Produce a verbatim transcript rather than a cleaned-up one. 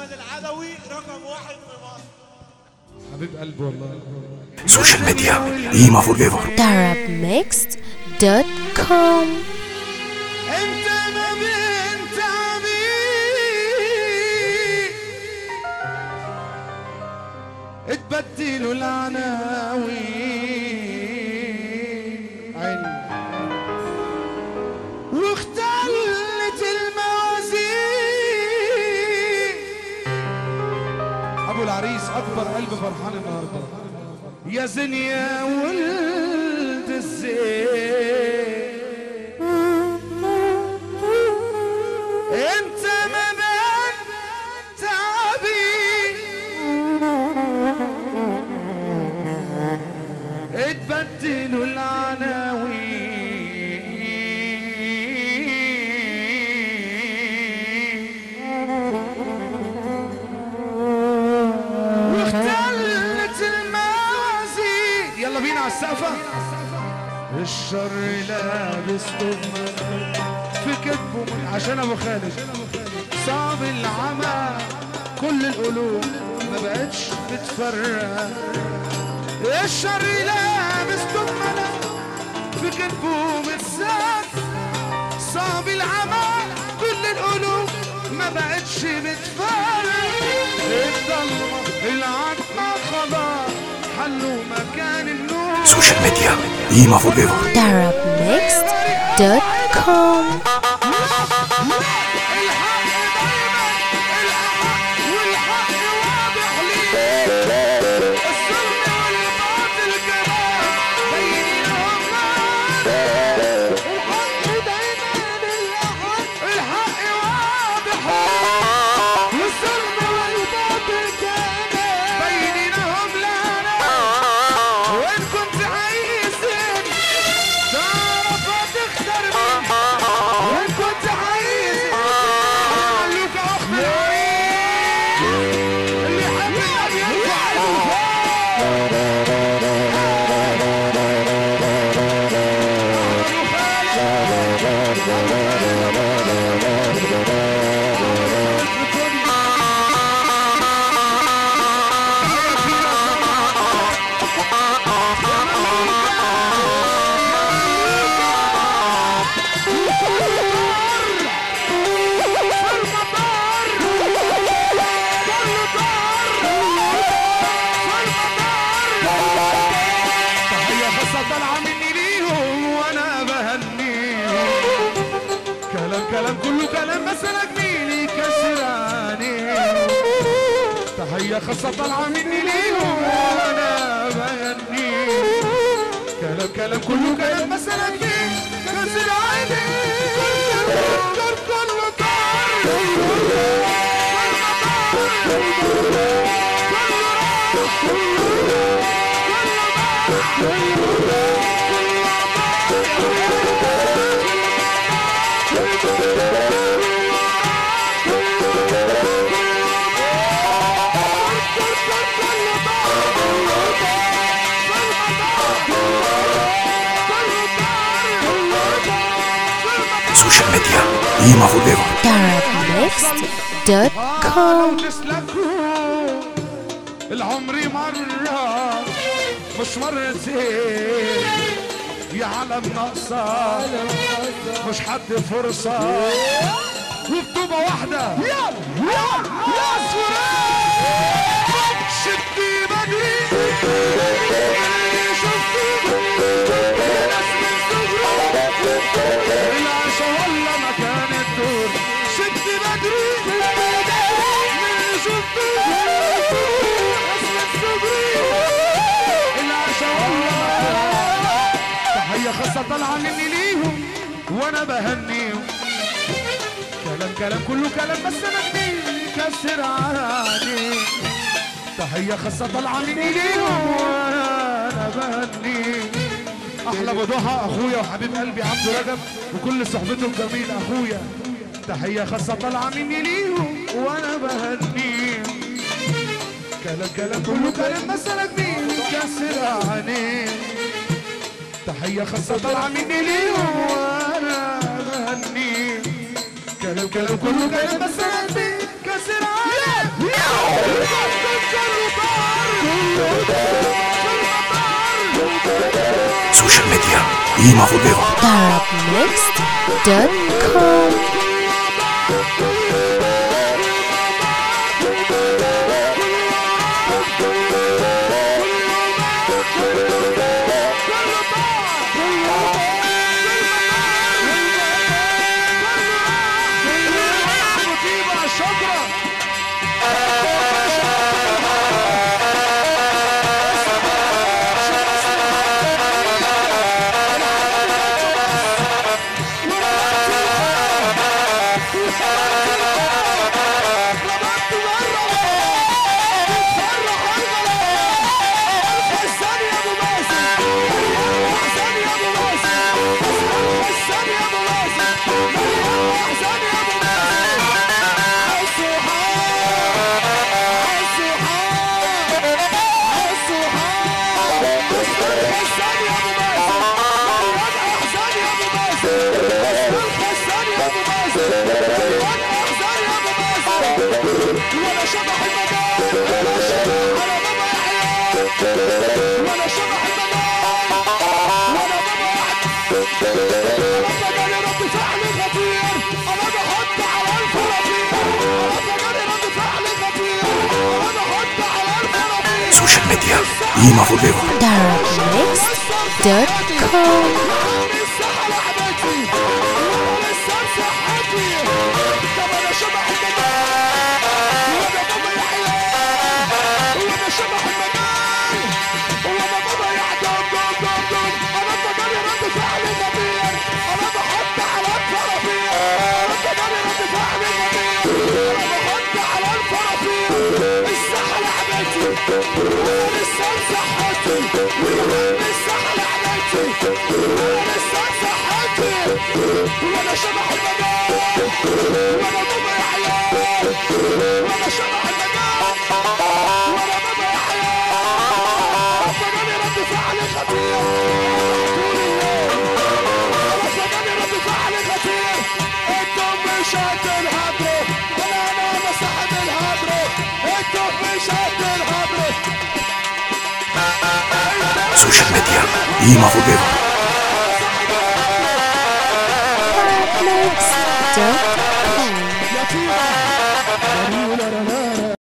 احمد العدوي رقم واحد في مصر. حبيب قلبي والله. سوشيال ميديا قيمة فور ايفر. Arab Mixed دوت كوم. انت ما بنت عبي اتبدلوا العناوين عيني واختلت الموازين. ابو العريس اكبر قلب فرحان النهارده. يا زين يا ولد الزين انت ما بنت عبي اتبدلوا العناوين واختلت الموازين. يلا بينا على السقفة. الشر لابس تهمة في كتبه عشان ابو خالد. صعب العمى كل القلوب ما بقتش بتفرق. الشر لابس تهمة في كتبه متساق. صعب العمى كل القلوب ما بقتش بتفرق. الضلمة العتمة خلاص حلوا مكان النور. سوشيال ميديا قيمة فور ايفر. Arab Mixed دوت كوم. كلام كله كلام مثلا جميل يكسراني. تحية خاصة طالعة مني ليهم وانا بغني. كلام كلام كله كلام مثلا جميل يكسراني. كل كله طار سوشيال ميديا قيمة فور ايفر. Arab Mixed دوت كوم. العمر مرة مش مرتين يا عالم ناقصة مش حد فرصة وبطوبة واحدة. يا يا يا سوري شدي بدري شفتي ناس من صغري العشا ولا مكان الدور. شدي بدري شفتي ناس من صغري العشا ولا مكان. تحية خاصة طالعة مني ليهم وانا بهنيهم. كلام كلام كله كلام بس انا جميل يكسر عادي. تحية خاصة طالعة مني ليهم وانا بهنيهم. احلى بضحى اخويا وحبيب قلبي عبد رجب وكل صحبته الجميل اخويا. تحية خاصة طالعة مني ليهم وانا بهنيهم. كلام كلام كله كلام بس انا جميل يكسر عادي. تحية خاصة طالعة مني ليهم وانا بهنيهم. كلام كلام كله كلام بس انا جميل كسر عادي. Ima Rodeo. arab mixed dot com. Social media Ima Rodeo. arab mixed dot com. وانا شبح المجال وانا بابا يحيى وانا شبح المجال وانا بابا يحيى ربنا رد فعل خطير طول الليل ربنا رد فعل خطير انتم مش هتنهضروا انا انا انا صاحب الهضرة انتم مش هتنهضروا. Social media Ima Rodeo. arab mixed dot com.